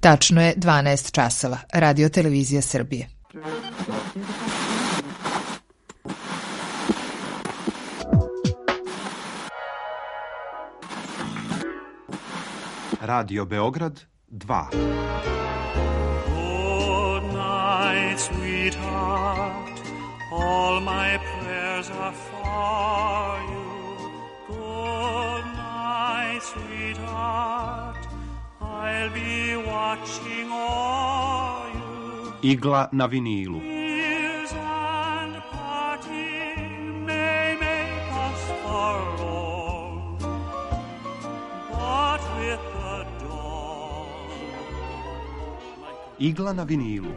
Tačno je 12 časova. Radio Televizija Srbije. Radio Beograd 2. Good night, sweetheart. All my prayers are for you. Good night, sweetheart. I'll be watching all you. Igla na vinilu. Years and parting may make us alone, but with the dawn. Igla na vinilu.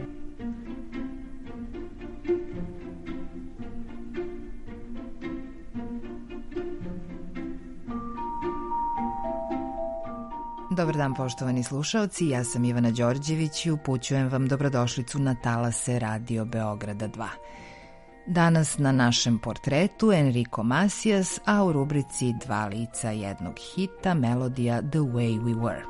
Dobar dan, poštovani slušaoci, ja sam Ivana Đorđević i upućujem vam dobrodošlicu na talase Radio Beograda 2. Danas na našem portretu Enrico Macias, a u rubrici Dva lica jednog hita melodija The Way We Were.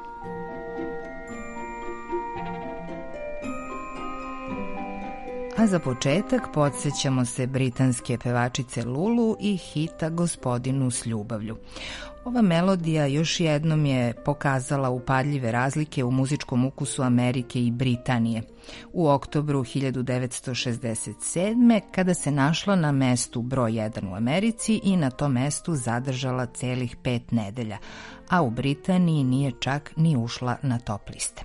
A za početak podsjećamo se britanske pevačice Lulu i hita Gospodinu s ljubavlju. Ova melodija još jednom je pokazala upadljive razlike u muzičkom ukusu Amerike i Britanije. U oktobru 1967. kada se našla na mestu broj 1 u Americi i na tom mestu zadržala celih 5 nedelja, a u Britaniji nije čak ni ušla na top liste.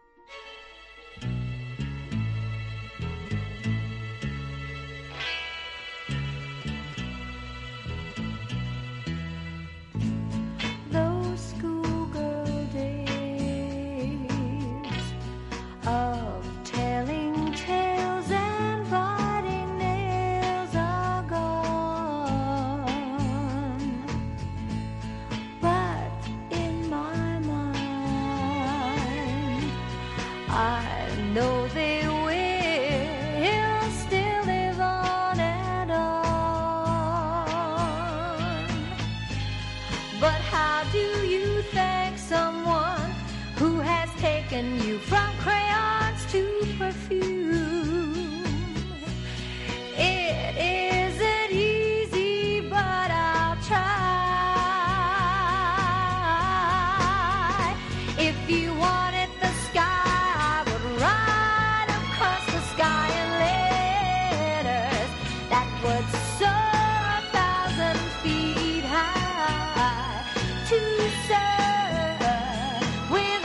You from crayons to perfume. It isn't easy, but I'll try. If you wanted the sky, I would ride across the sky in letters that would soar 1,000 feet high to serve with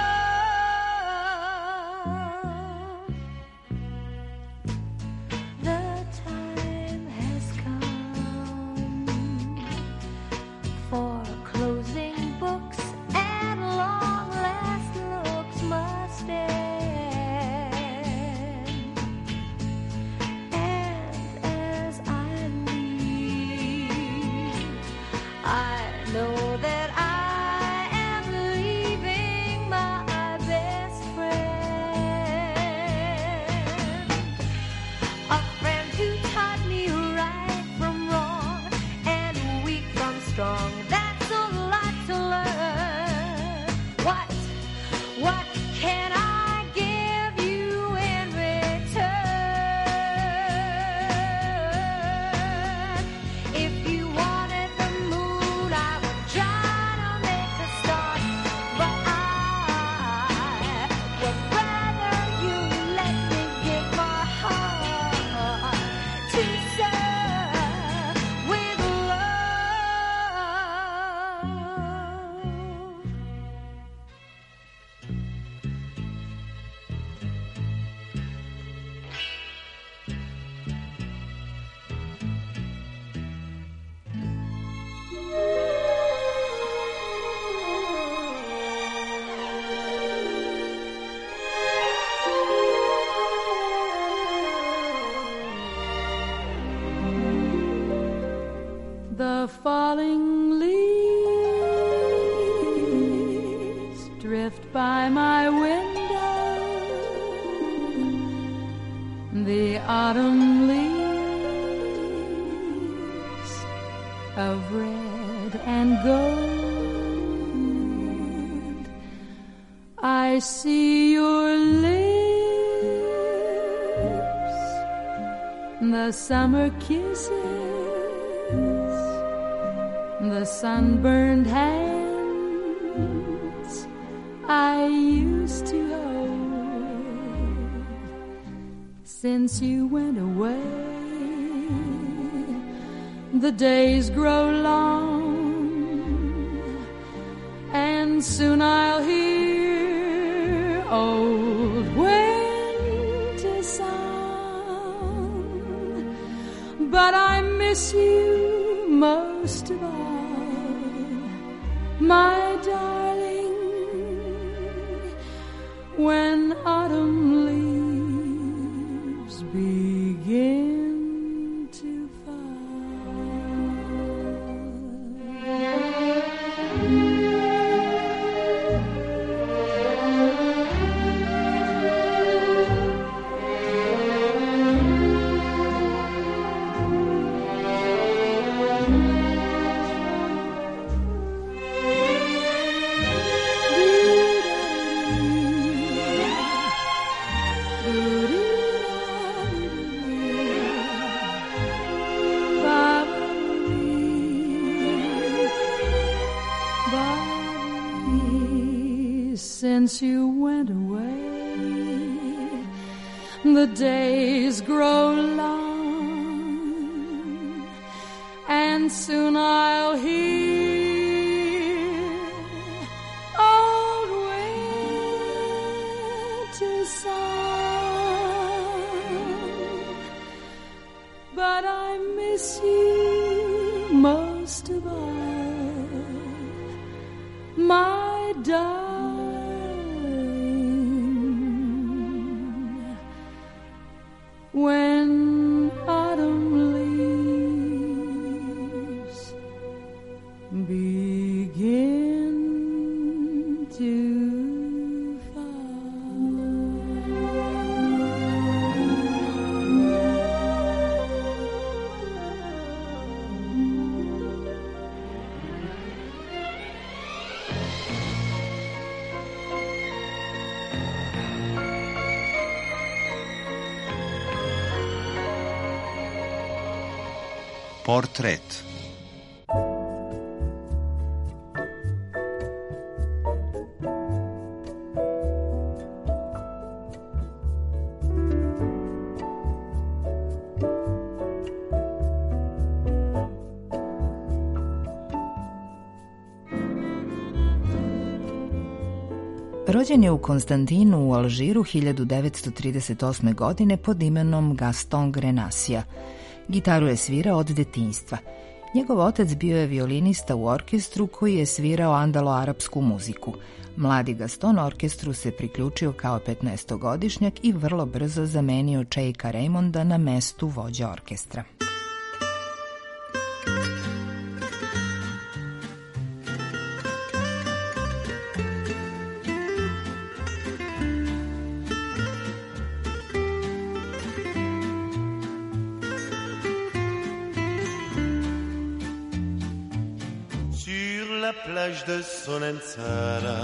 The falling leaves drift by my window. The autumn leaves of red and gold. I I see your lips, the summer kisses, the sunburned hands I used to hold. Since you went away, the days grow long, and soon I'll hear old winter song. But I miss you most of all, my darling, when autumn leaves begin to Since you went away, the days grow long, and soon I'll hear old winter song. But I miss you most of all, my darling, when autumn leaves begin to Portret. Rođen je u Konstantinu u Alžiru 1938. godine pod imenom Gaston Grenassia. Gitaru je svirao od detinjstva. Njegov otac bio je violinista u orkestru koji je svirao andalo-arapsku muziku. Mladi Gaston orkestru se priključio kao 15-godišnjak i vrlo brzo zamenio Cheika Raymonda na mestu vođa orkestra. La plage de Solenzara,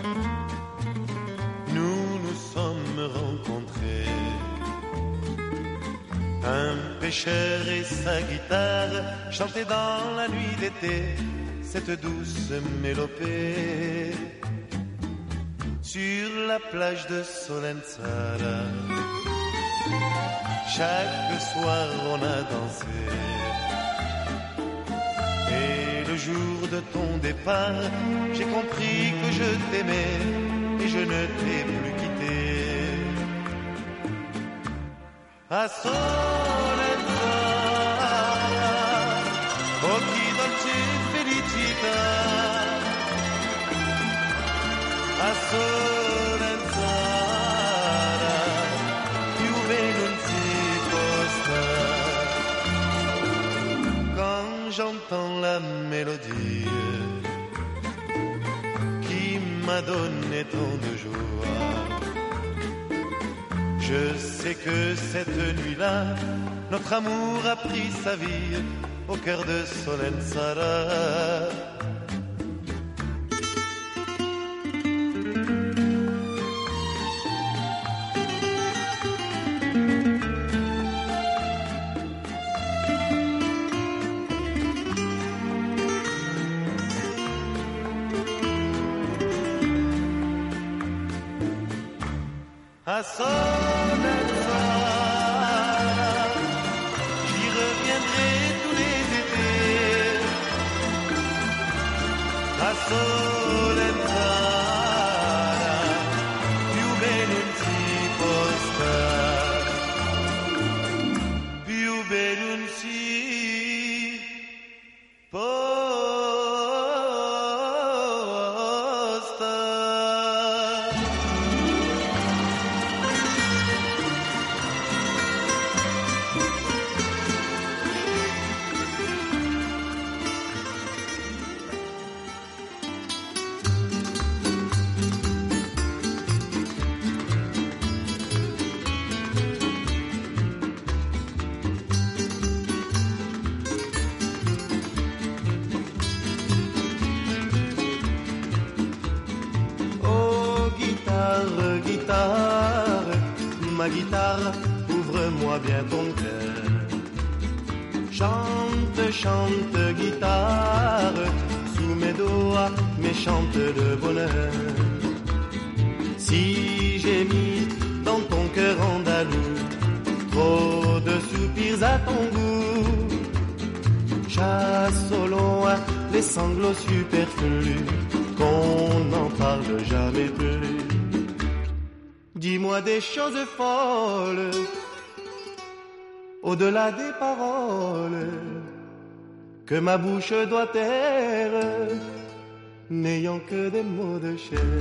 nous nous sommes rencontrés. Un pêcheur et sa guitare chantaient dans la nuit d'été cette douce mélopée. Sur la plage de Solenzara, chaque soir on a dansé. Le jour de ton départ, j'ai compris que je t'aimais et je ne t'ai plus quitté. A Solenzara, occhi dolce felicità. A Solenzara, più non si costa. Quand j'entends la mélodie qui m'a donné tant de joie, je sais que cette nuit-là, notre amour a pris sa vie au cœur de Solenzara. à Solenza. J'y reviendrai tous les étés à Solenza. Più bene un si posta, più bene un si posta. Ma guitare, ouvre-moi bien ton cœur. Chante, chante, guitare, sous mes doigts, mes chantes de bonheur. Si j'ai mis dans ton cœur andalou trop de soupirs à ton goût, chasse au loin les sanglots superflus, qu'on n'en parle jamais plus. Dis-moi des choses folles, au-delà des paroles, que ma bouche doit taire, n'ayant que des mots de chair.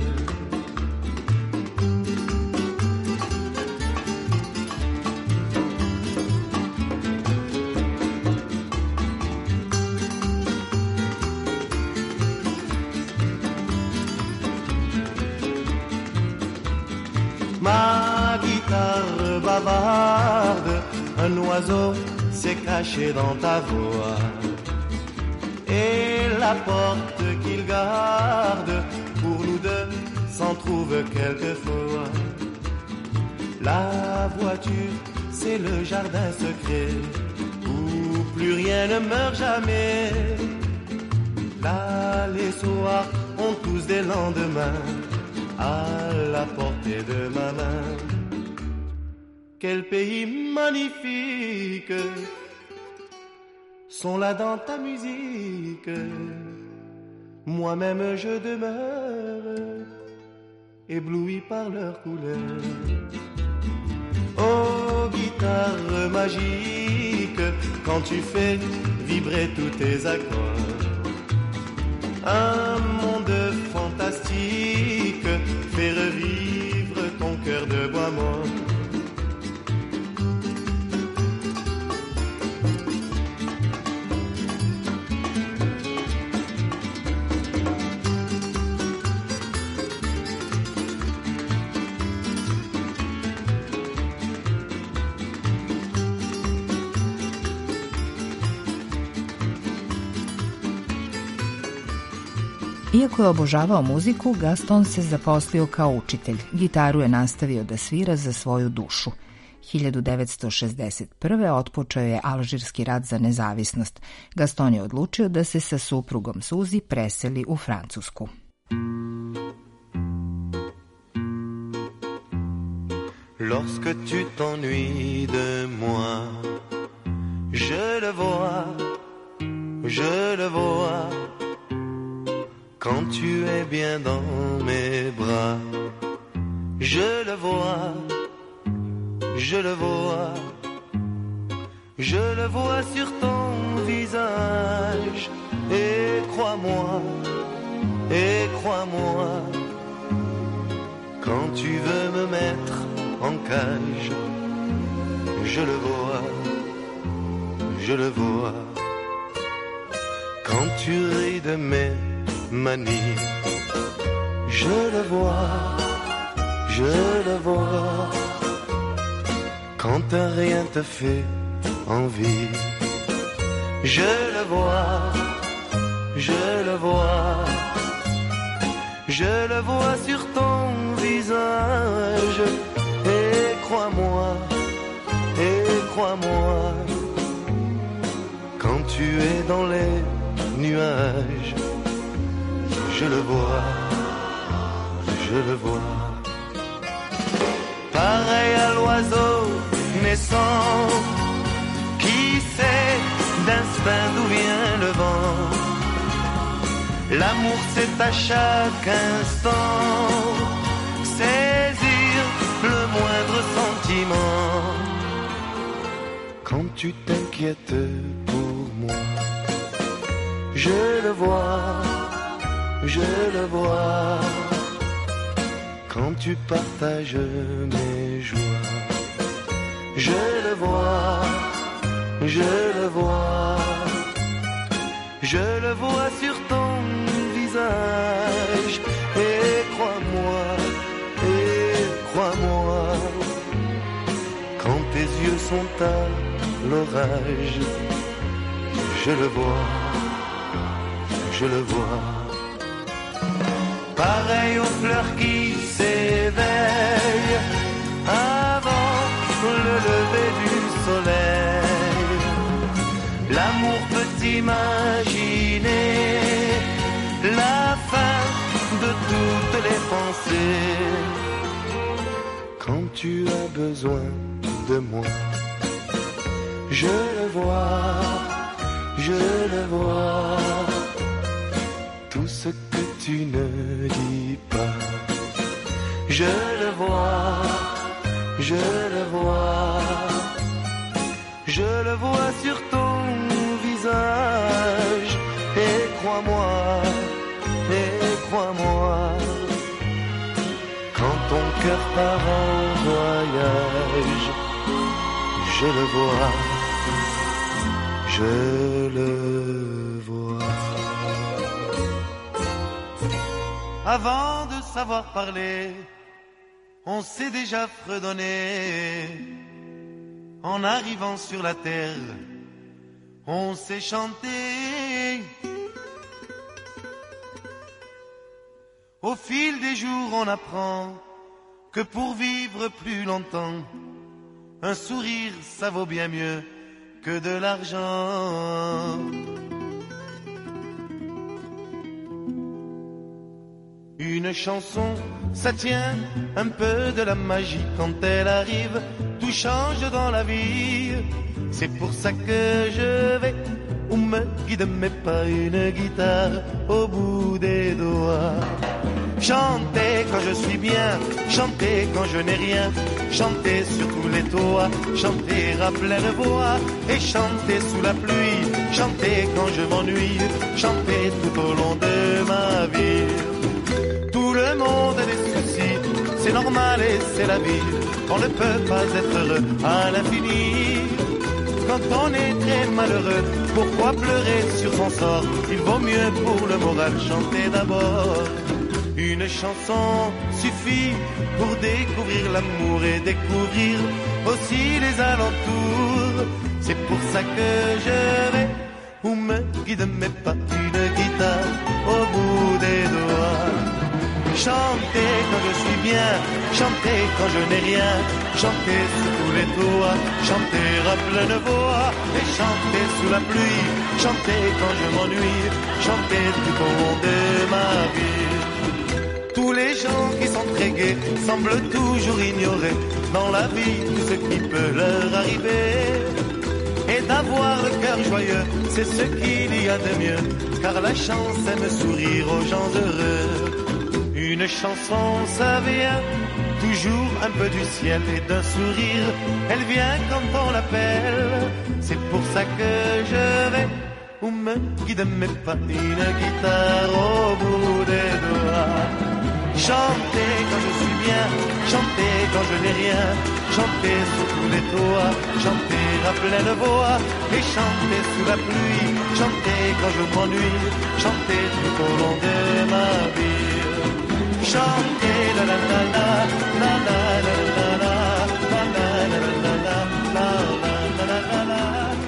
Ma guitare bavarde, un oiseau s'est caché dans ta voix. Et la porte qu'il garde, pour nous deux, s'en trouve quelquefois. La voiture, c'est le jardin secret, où plus rien ne meurt jamais. Là, les soirs ont tous des lendemains, à la portée de ma main. Quel pays magnifique sont là dans ta musique. Moi-même je demeure ébloui par leur couleur. Oh guitare magique, quand tu fais vibrer tous tes accords, un monde fantastique fait revivre ton cœur de bois mort. Iako je obožavao muziku, Gaston se zaposlio kao učitelj. Gitaru je nastavio da svira za svoju dušu. 1961. otpočeo je Alžirski rat za nezavisnost. Gaston je odlučio da se sa suprugom Suzi preseli u Francusku. Lorsque tu t'ennuies de moi, je le vois, quand tu es bien dans mes bras, je le vois, je le vois sur ton visage, et crois-moi, quand tu veux me mettre en cage, je le vois, quand tu ris de mes manies, je le vois, quand rien te fait envie, je le vois, sur ton visage, et crois-moi, quand tu es dans les nuages, je le vois. reconnaissant. Qui sait d'instinct d'où vient le vent? L'amour c'est à chaque instant saisir le moindre sentiment. Quand tu t'inquiètes pour moi, je le vois, je le vois. Quand tu partages mes joies, je le vois, je le vois. Je le vois sur ton visage. Et crois-moi, quand tes yeux sont à l'orage, je le vois, je le vois. Pareil aux fleurs qui s'éveillent avant le lever du soleil. L'amour peut imaginer la fin de toutes les pensées. Quand tu as besoin de moi, je le vois, je le vois. Tout ce que tu ne dis pas, je le vois, je le vois. Je le vois sur ton visage. Et crois-moi, quand ton cœur part en voyage, je le vois, je le vois. Avant de savoir parler, on s'est déjà fredonné. En arrivant sur la terre, on s'est chanté. Au fil des jours, on apprend que pour vivre plus longtemps, un sourire, ça vaut bien mieux que de l'argent. Une chanson, ça tient un peu de la magie. Quand elle arrive, tout change dans la vie. C'est pour ça que je vais où me guide mes pas, une guitare au bout des doigts. Chanter quand je suis bien, chanter quand je n'ai rien, chanter sur tous les toits, chanter à pleine voix et chanter sous la pluie, chanter quand je m'ennuie, chanter tout au long de ma vie. Tout le monde a des soucis, c'est normal et c'est la vie, on ne peut pas être heureux à l'infini. Quand on est très malheureux, pourquoi pleurer sur son sort? Il vaut mieux pour le moral chanter d'abord. Une chanson suffit pour découvrir l'amour et découvrir aussi les alentours. C'est pour ça que je vais où me guident mes pas, une guitare au bout des doigts. Chanter quand je suis bien, chanter quand je n'ai rien, chanter sous tous les toits, chanter à pleine voix et chanter sous la pluie, chanter quand je m'ennuie, chanter tout au long de ma vie. Tous les gens qui sont très gais semblent toujours ignorer dans la vie tout ce qui peut leur arriver. Et d'avoir le cœur joyeux, c'est ce qu'il y a de mieux, car la chance aime sourire aux gens heureux. Une chanson, ça vient toujours un peu du ciel et d'un sourire, elle vient quand on l'appelle. C'est pour ça que je vais où me guident mes pas, une guitare au bout des doigts. Chanter quand je suis bien, chanter quand je n'ai rien, chanter sous tous les toits, chanter à pleine voix et chanter sous la pluie, chanter quand je m'ennuie, chanter tout au long de ma vie. Chanter la la la la la la la la la la la la la la.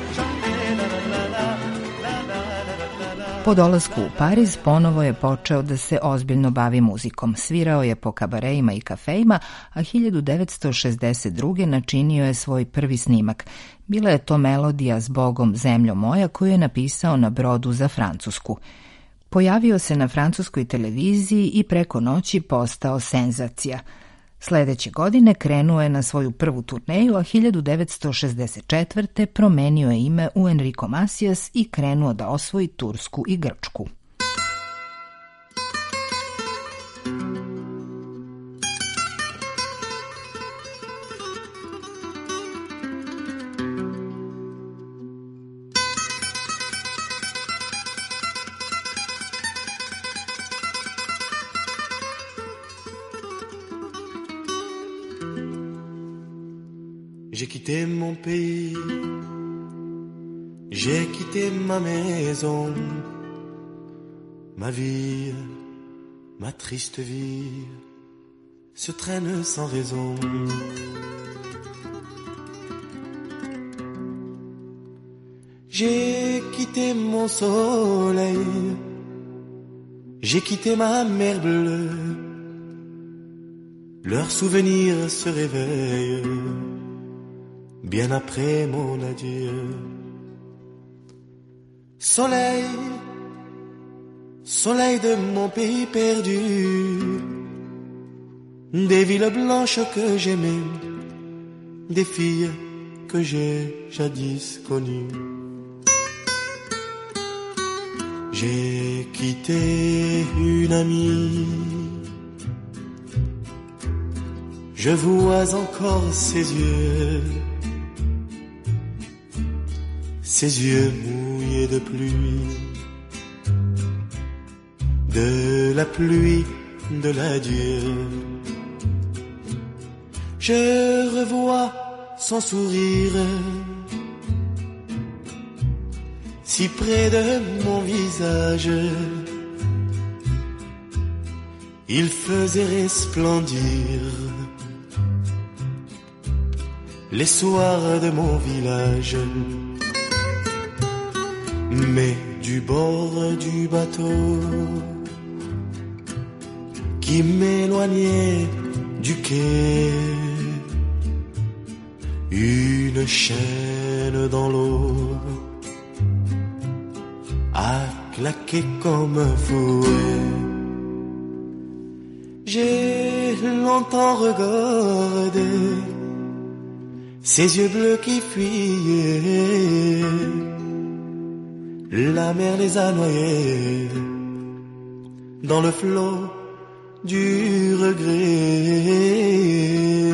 Po dolasku u Pariz ponovo je počeo da se ozbiljno bavi muzikom. Svirao je po kabareima i kafejima, a 1962. načinio je svoj prvi snimak. Bila je to melodija Zbogom zemljo moja koju je napisao na brodu za Francusku. Pojavio se na francuskoj televiziji i preko noći postao senzacija. Sledeće godine krenuo je na svoju prvu turneju, a 1964. promenio je ime u Enrico Macias i krenuo da osvoji Tursku i Grčku. J'ai quitté mon pays, j'ai quitté ma maison, ma vie, ma triste vie se traîne sans raison. J'ai quitté mon soleil, j'ai quitté ma mer bleue, leurs souvenirs se réveillent bien après mon adieu. Soleil, soleil de mon pays perdu, des villes blanches que j'aimais, des filles que j'ai jadis connues. J'ai quitté une amie, je vois encore ses yeux mouillés de pluie, de la pluie de l'adieu. Je revois son sourire si près de mon visage, il faisait resplendir les soirs de mon village. Mais du bord du bateau qui m'éloignait du quai, une chaîne dans l'eau a claqué comme un fouet. J'ai longtemps regardé ses yeux bleus qui fuyaient, la mer les a noyés dans le flot du regret.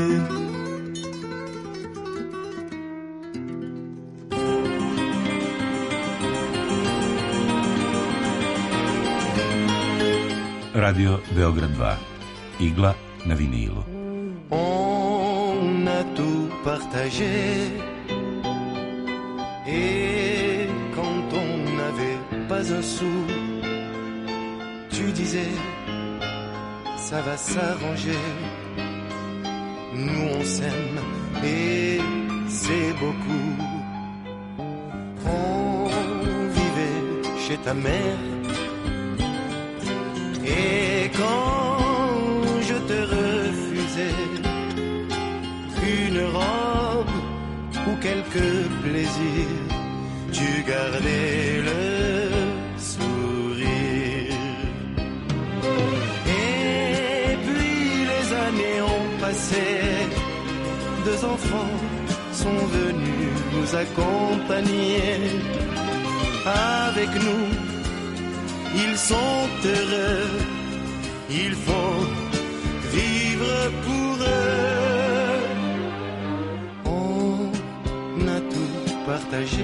Radio Beograd 2. Igla na vinilu. On a tout partagé et quand on n'avait pas un sou, tu disais ça va s'arranger. Nous on s'aime et c'est beaucoup. On vivait chez ta mère et quand je te refusais une robe ou quelques plaisirs, tu gardais le sourire. Et puis les années ont passé, deux enfants sont venus nous accompagner. Avec nous, ils sont heureux, il faut vivre pour eux. On a tout partagé,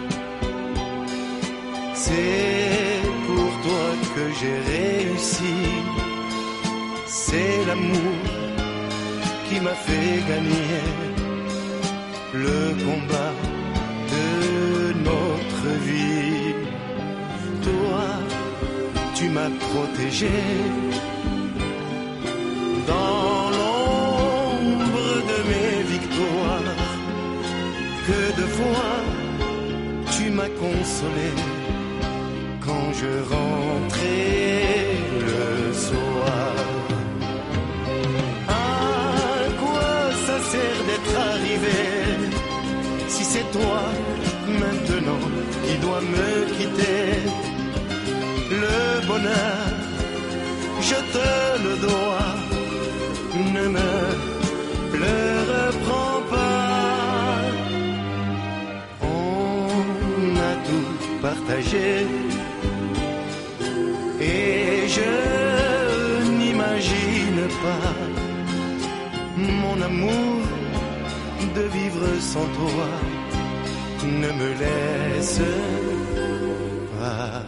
c'est pour toi que j'ai réussi. C'est l'amour qui m'a fait gagner le combat de notre vie. Toi, tu m'as protégé dans l'ombre de mes victoires. Que de fois tu m'as consolé quand je rentrais le soir. À quoi ça sert d'être arrivé si c'est toi maintenant qui dois me quitter? Le bonheur, je te le dois, ne me le reprends pas. On a tout partagé et je n'imagine pas, mon amour, de vivre sans toi. Ne me laisse pas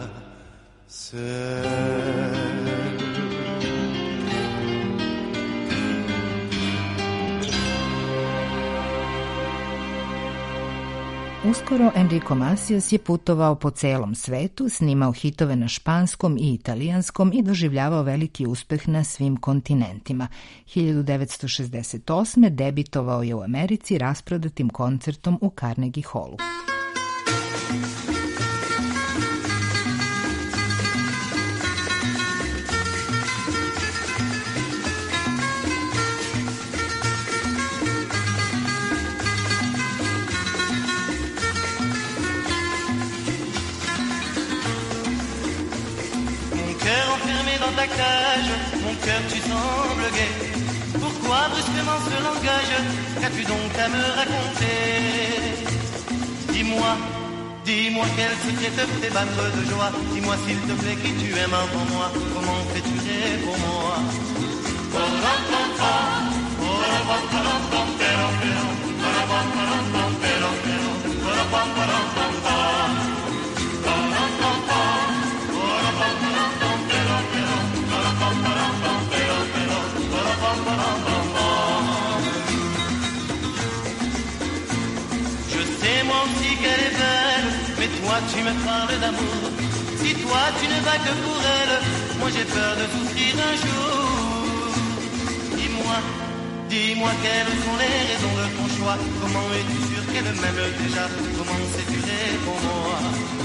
seul. Uskoro Enrico Macias je putovao po celom svetu, snimao hitove na španskom i italijanskom i doživljavao veliki uspeh na svim kontinentima. 1968. debitovao je u Americi rasprodatim koncertom u Carnegie Hallu. Dans ta cage, mon cœur tu sembles gai. Pourquoi brusquement ce langage? Qu'as-tu donc à me raconter? Dis-moi, dis-moi quel secret te fait battre de joie. Dis-moi s'il te plaît qui tu aimes avant moi. Comment fais-tu pour moi? Je sais moi aussi qu'elle est belle, mais toi tu me parles d'amour. Si toi tu ne vas que pour elle, moi j'ai peur de souffrir un jour. Dis-moi, dis-moi quelles sont les raisons de ton choix. Comment es-tu sûr qu'elle m'aime déjà? Comment sais-tu pour moi?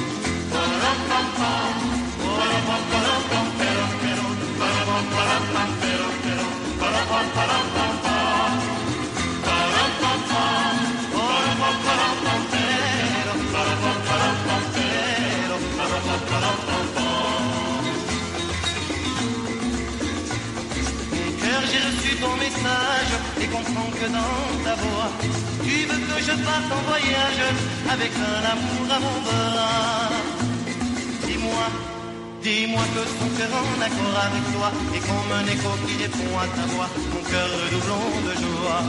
J'ai reçu ton message et comprends que dans ta voix, tu veux que je parte en voyage avec un amour à mon bras. Dis-moi, dis-moi que ton cœur en accord avec toi et comme un écho qui répond à ta voix, mon cœur redoublant de joie.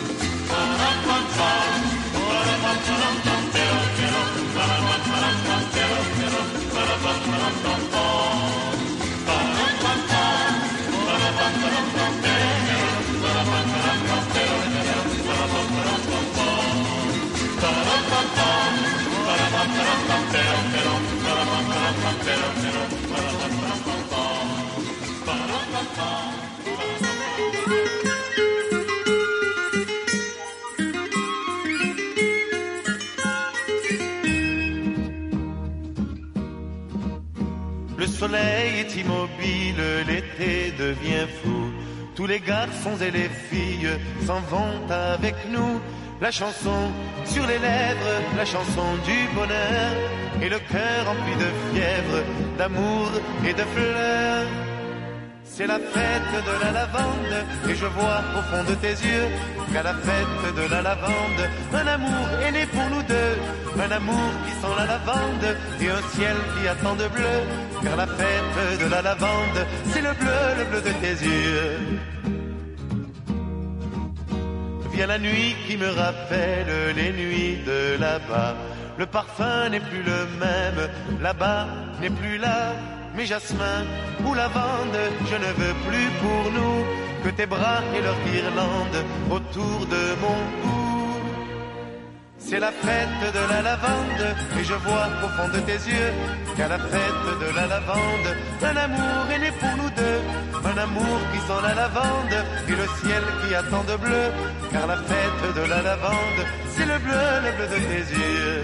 Le soleil est immobile, l'été devient fou. Tous les garçons et les filles s'en vont avec nous. La chanson sur les lèvres, la chanson du bonheur, et le cœur rempli de fièvre, d'amour et de fleurs. C'est la fête de la lavande, et je vois au fond de tes yeux qu'à la fête de la lavande, un amour est né pour nous deux, un amour qui sent la lavande, et un ciel qui a tant de bleu, car la fête de la lavande, c'est le bleu de tes yeux. Vient la nuit qui me rappelle les nuits de là-bas. Le parfum n'est plus le même, là-bas n'est plus là. Mes jasmins ou lavande, je ne veux plus pour nous que tes bras et leur guirlande autour de mon cou. C'est la fête de la lavande, et je vois au fond de tes yeux qu'à la fête de la lavande, un amour est né pour nous deux, un amour qui sent la lavande, et le ciel qui a tant de bleu, car la fête de la lavande, c'est le bleu de tes yeux.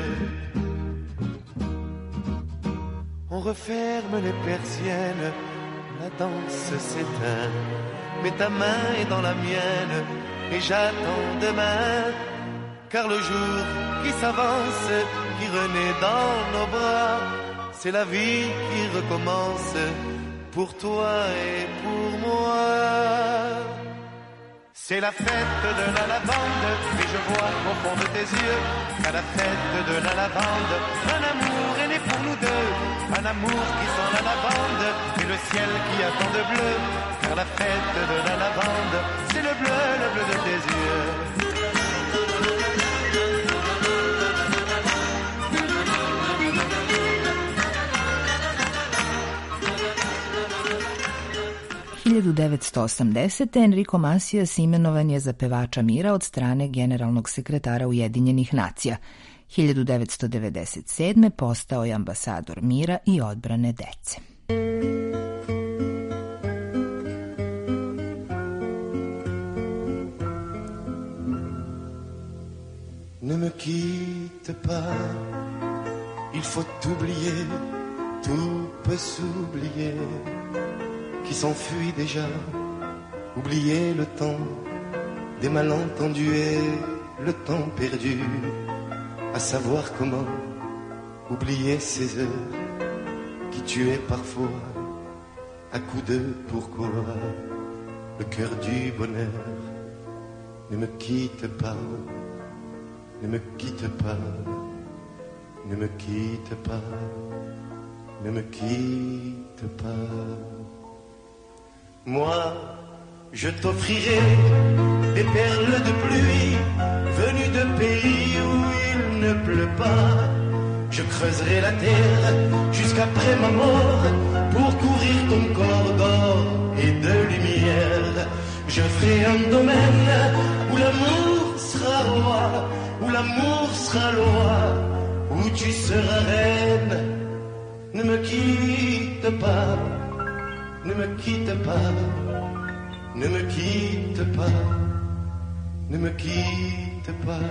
On referme les persiennes, la danse s'éteint, mais ta main est dans la mienne, et j'attends demain, car le jour qui s'avance, qui renaît dans nos bras, c'est la vie qui recommence, pour toi et pour moi. C'est la fête de la lavande, et je vois au fond de tes yeux qu'à la fête de la lavande, un amour est né pour nous deux, un amour qui sent la lavande, et le ciel qui a tant de bleu, car la fête de la lavande, c'est le bleu de tes yeux. U 1980. Enrico Macias imenovan je za pevača mira od strane generalnog sekretara Ujedinjenih nacija. 1997. postao je ambasador mira i odbrane dece. Ne me quitte pas, il faut oublier, tout peut s'oublier. Qui s'enfuit déjà, oublier le temps des malentendus et le temps perdu, à savoir comment oublier ces heures qui tuaient parfois à coups de pourquoi le cœur du bonheur. Ne me quitte pas, ne me quitte pas, ne me quitte pas, ne me quitte pas. Moi, je t'offrirai des perles de pluie venues de pays où il ne pleut pas. Je creuserai la terre jusqu'après ma mort pour couvrir ton corps d'or et de lumière. Je ferai un domaine où l'amour sera roi, où l'amour sera loi, où tu seras reine. Ne me quitte pas. Ne me quitte pas, ne me quitte pas, ne me quitte pas.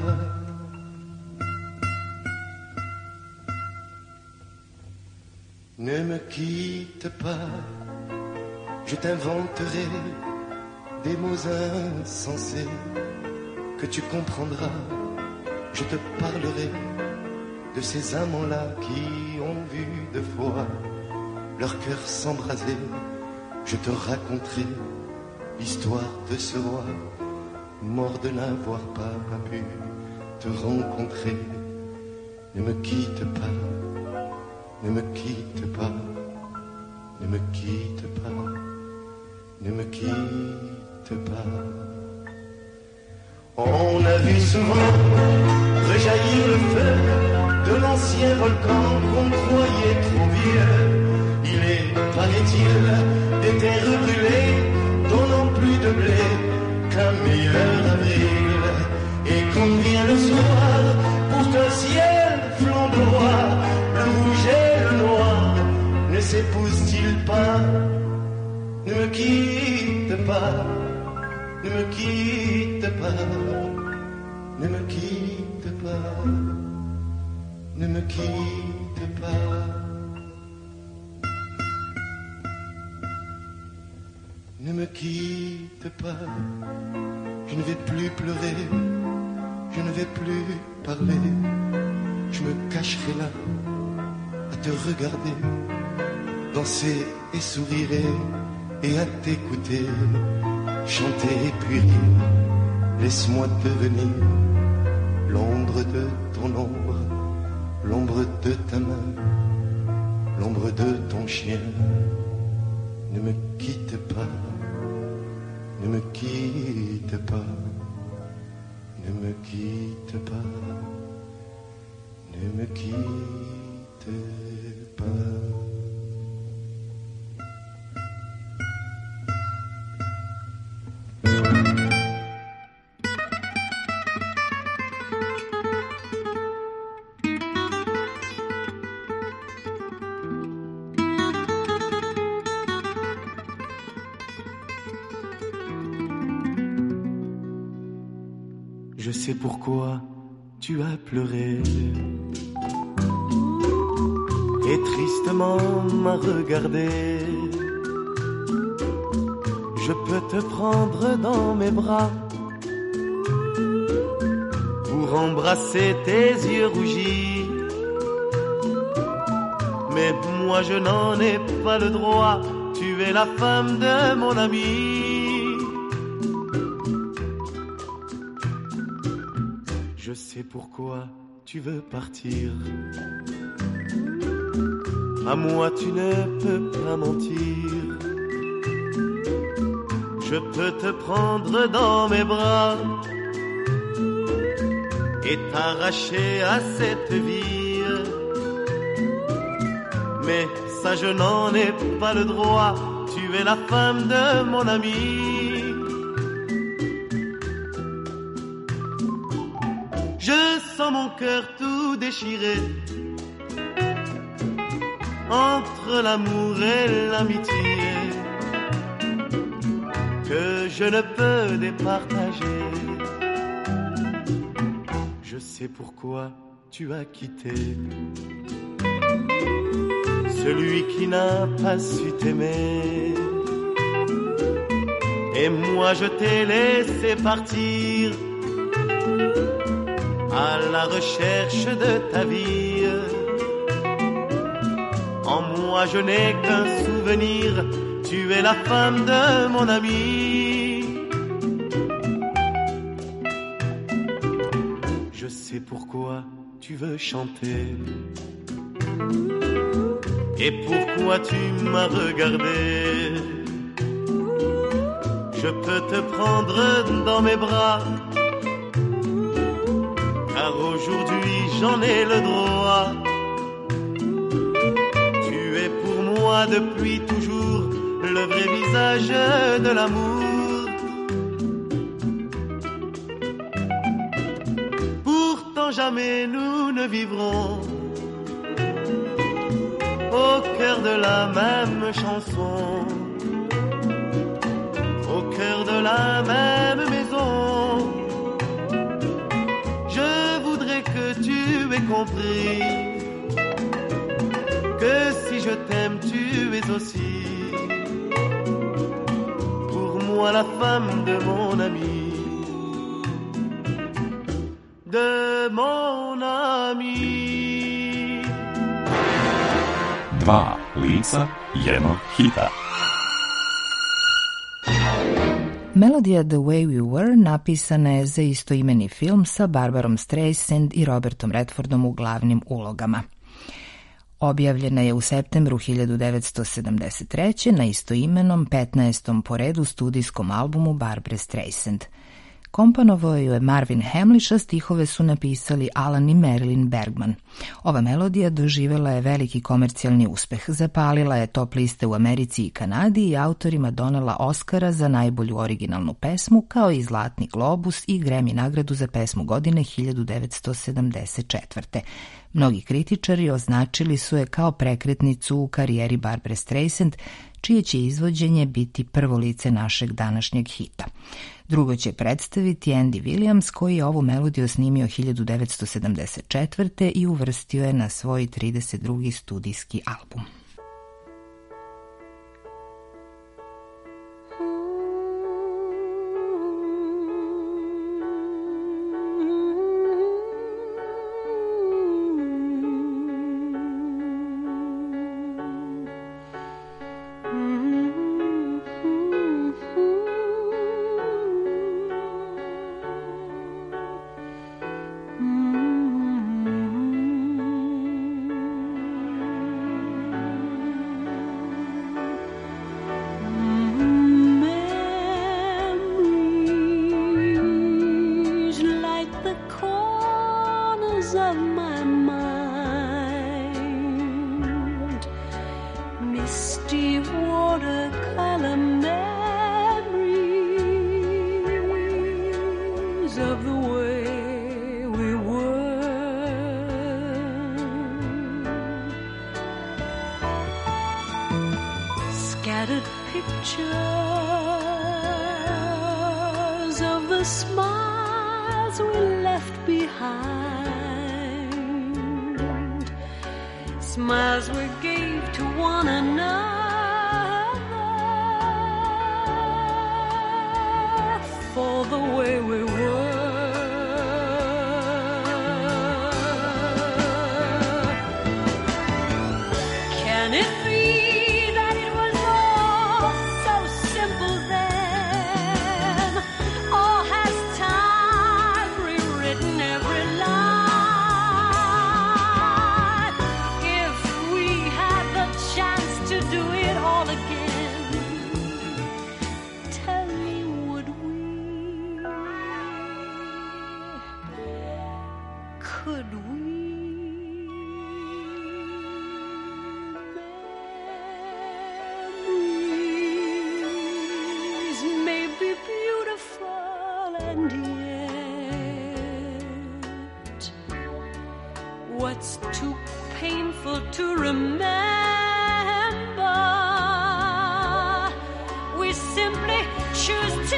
Ne me quitte pas, je t'inventerai des mots insensés que tu comprendras. Je te parlerai de ces amants-là qui ont vu de fois leur cœur s'embraser. Je te raconterai l'histoire de ce roi, mort de n'avoir pas pu te rencontrer. Ne me quitte pas, ne me quitte pas, ne me quitte pas, ne me quitte pas. On a vu souvent rejaillir le feu de l'ancien volcan qu'on croyait trop vieux. Il est, paraît-il, des terres brûlées, donnant plus de blé qu'un meilleur avril. Et quand vient le soir, pour qu'un ciel flamboie, le rouge et le noir ne s'épousent-ils pas? Ne me quitte pas, ne me quitte pas, ne me quitte pas, ne me quitte pas. Ne me quitte pas, je ne vais plus pleurer, je ne vais plus parler, je me cacherai là à te regarder, danser et sourire et à t'écouter, chanter et puis rire. Laisse-moi devenir l'ombre de ton ombre, l'ombre de ta main, l'ombre de ton chien. Ne me quitte pas, ne me quitte pas, ne me quitte pas, ne me quitte pas. Je sais pourquoi tu as pleuré et tristement m'a regardé. Je peux te prendre dans mes bras pour embrasser tes yeux rougis, mais moi je n'en ai pas le droit. Tu es la femme de mon ami. Je sais pourquoi tu veux partir. À moi tu ne peux pas mentir. Je peux te prendre dans mes bras et t'arracher à cette vie. Mais ça je n'en ai pas le droit. Tu es la femme de mon ami. Je sens mon cœur tout déchiré entre l'amour et l'amitié que je ne peux départager. Je sais pourquoi tu as quitté celui qui n'a pas su t'aimer. Et moi je t'ai laissé partir à la recherche de ta vie. En moi je n'ai qu'un souvenir, tu es la femme de mon ami. Je sais pourquoi tu veux chanter et pourquoi tu m'as regardé. Je peux te prendre dans mes bras, car aujourd'hui j'en ai le droit. Tu es pour moi depuis toujours le vrai visage de l'amour. Pourtant jamais nous ne vivrons au cœur de la même chanson, au cœur de la même maison. Je voudrais que tu aies compris que si je t'aime, tu es aussi pour moi la femme de mon ami, de mon ami. Dva lica jednog hita. Melodija The Way We Were napisana je za istoimeni film sa Barbarom Streisand i Robertom Redfordom u glavnim ulogama. Objavljena je u septembru 1973. na istoimenom 15. po redu studijskom albumu Barbare Streisand. Komponovao ju je Marvin Hamlish, a stihove su napisali Alan i Marilyn Bergman. Ova melodija doživjela je veliki komercijalni uspeh, zapalila je top liste u Americi i Kanadi i autorima donela Oscara za najbolju originalnu pesmu, kao i Zlatni globus i Grammy nagradu za pesmu godine 1974. Mnogi kritičari označili su je kao prekretnicu u karijeri Barbare Streisand, čije će izvođenje biti prvo lice našeg današnjeg hita. Drugo će predstaviti Andy Williams, koji je ovu melodiju snimio 1974. i uvrstio je na svoj 32. studijski album. Smiles we gave to one another for the way we were. Can it be that it was all so simple then? Or has time rewritten every could we? Memories may be beautiful and yet what's too painful to remember, we simply choose to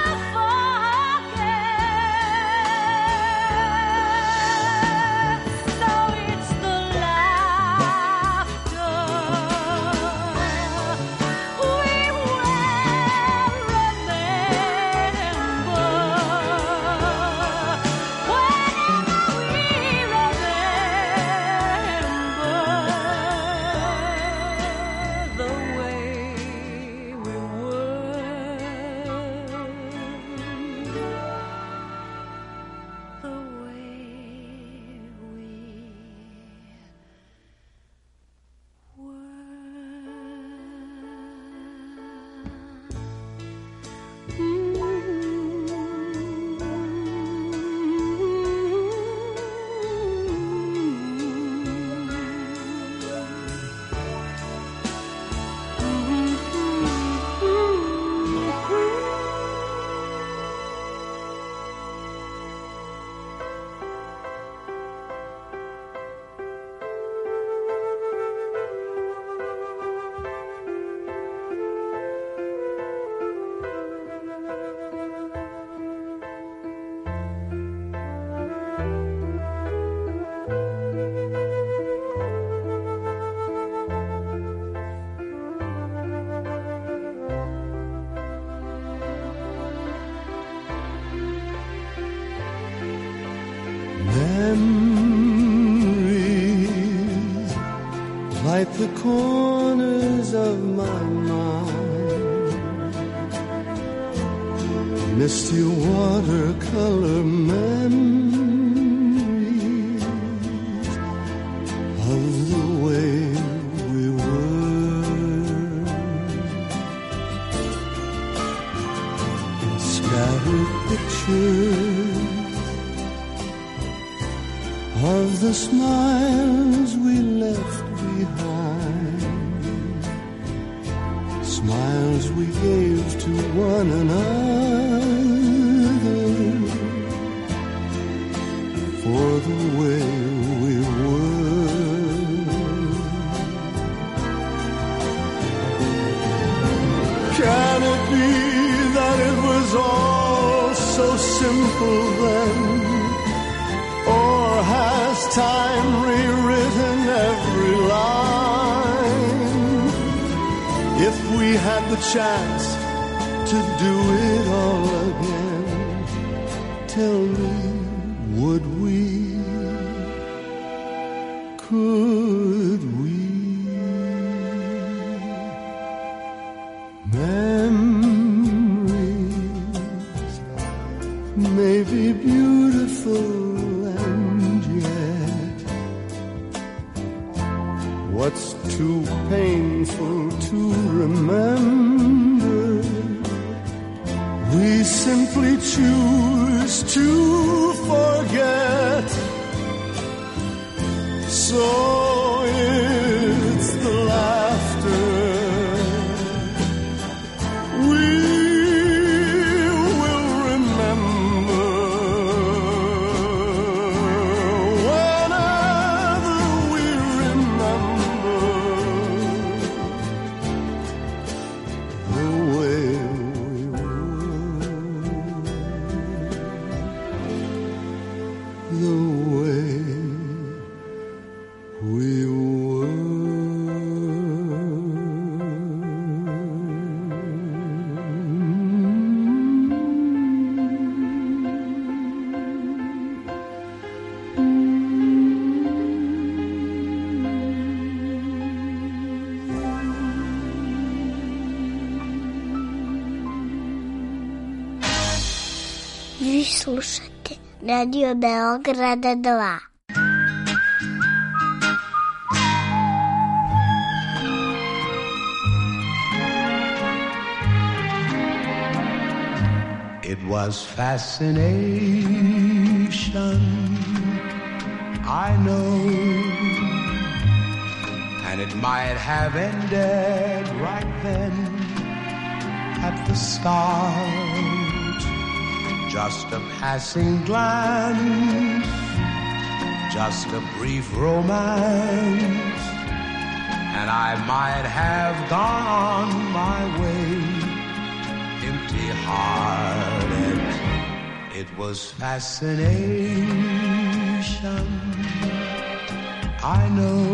Memories light the corners of my mind. Misty watercolor memories of the way we were. Scattered pictures of the smiles we left behind, smiles we gave to one another for the way we were. Can it be that it was all so simple then? Or has time rewritten every line? If we had the chance to do it all again, tell me, would we? Could we? Memories may be beautiful, what's too painful to remember, we simply choose to forget. So it's the laughter we will remember. Whenever we remember the way we were, the way we were. Vi slušate Radio Beograda 2. It was fascination I know, and it might have ended right then at the start. Just a passing glance, just a brief romance, and I might have gone on my way, empty-hearted. It was fascination, I know,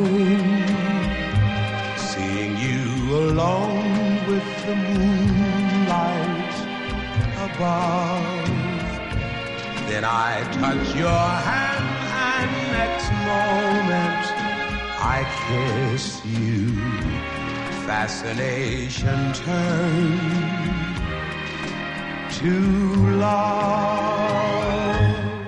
seeing you alone with the moonlight above. Then I touch your hand and next moment I kiss you. Fascination turned to love.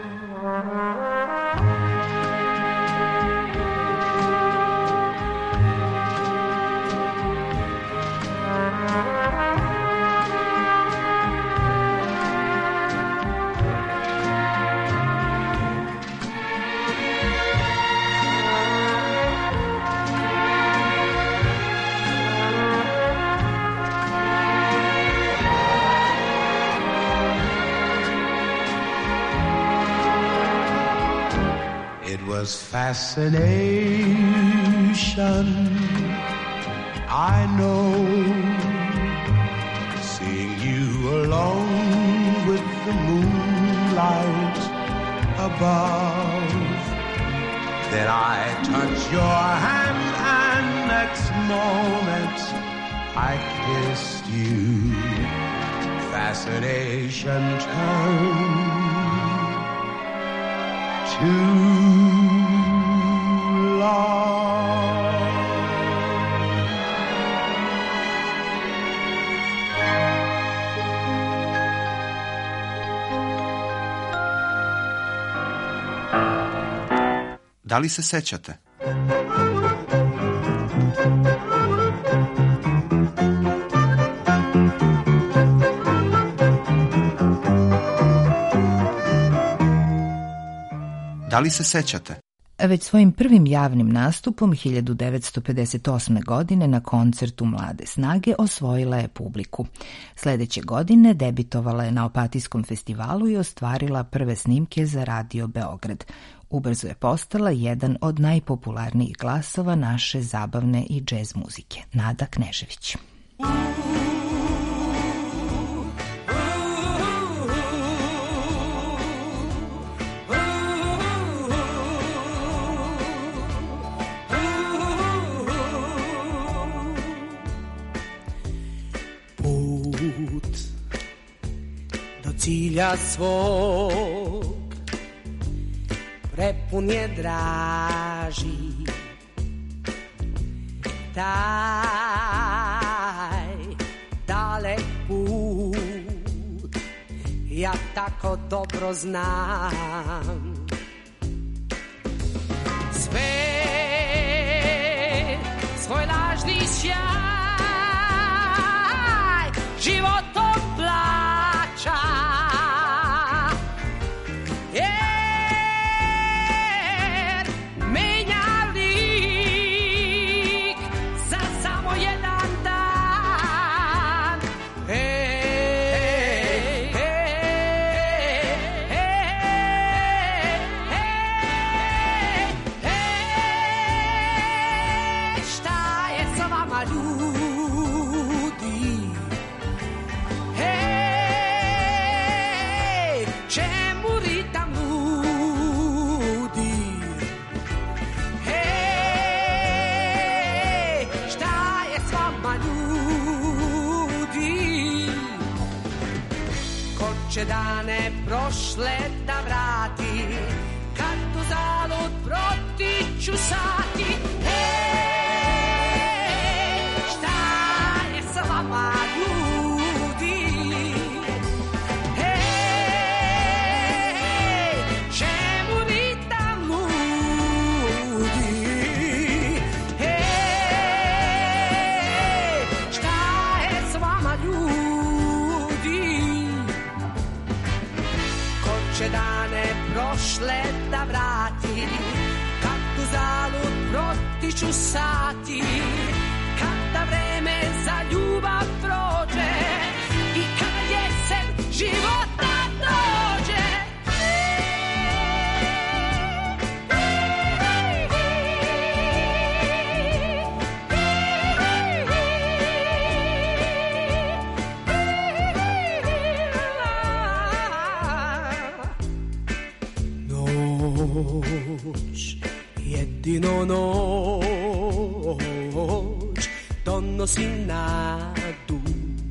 It was fascination, I know, seeing you alone with the moonlight above. Then I touch your hand and next moment I kissed you. Fascination turned to love. Da li se sećate? Da li se sećate? Već svojim prvim javnim nastupom 1958. godine na koncertu Mlade snage osvojila je publiku. Sljedeće godine debitovala je na Opatijskom festivalu i ostvarila prve snimke za Radio Beograd. Ubrzo je postala jedan od najpopularnijih glasova naše zabavne i džez muzike, Nada Knežević. Cilja svog prepun je draži, taj dalek put ja tako dobro znam. Sve svoj lažni sjaj životom plaća, će dane prošle da vrati, kad tu zalud protiču sati. Šta je sa vama ljudi? Čemu ritam ludi? Šta je sa vama ljudi? Će dane prošle da vrati, uzalud protiču sati, kada vreme za ljubav prođe i kada jesen života dođe. Noć, jedino noć donosi nadu.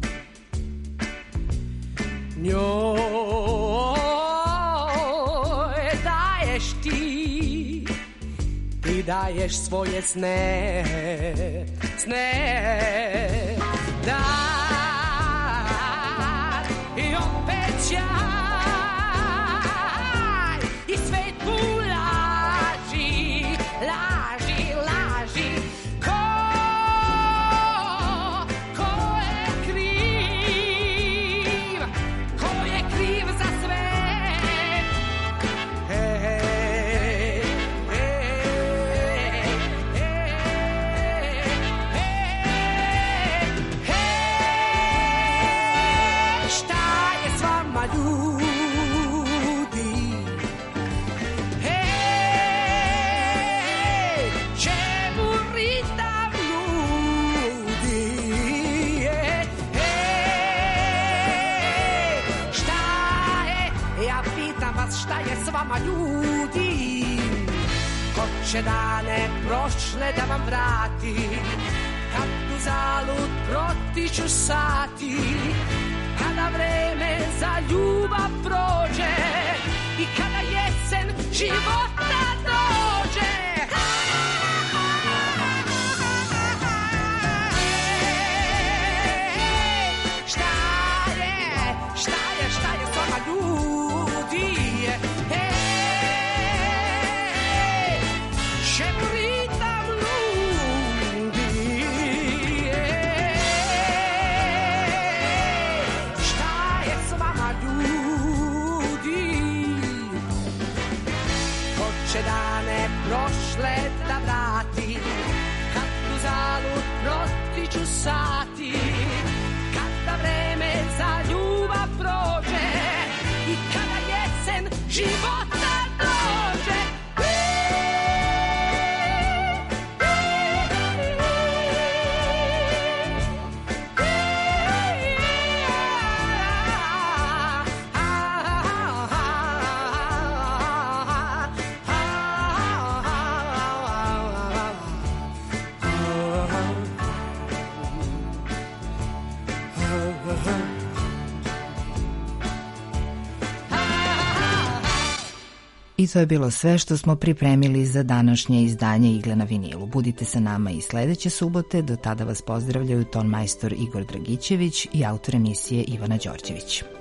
Njoj daješ ti daješ svoje sne, daj i opet sjaj i svet mu laži, ko je kriv za sve. Šta je s vama ljudi? Čemu ritam ljudi? Šta je? Ja pitam vas, šta je s vama ljudi? Ko će dane prošle da vam vrati, kad uzalud protiču sati, kada vreme za ljubav prođe i kada jesen života dođe. Šta je s vama ljudi? Čemu ritam ljudi? Šta je s vama ljudi? Ko će dane prošle da vrati, kad uzalud protiču sati, kada vreme za ljubav prođe i kada jesen života dođe. I to je bilo sve što smo pripremili za današnje izdanje Igle na vinilu. Budite sa nama i sledeće subote. Do tada vas pozdravljaju ton majstor Igor Dragićević i autor emisije Ivana Đorđević.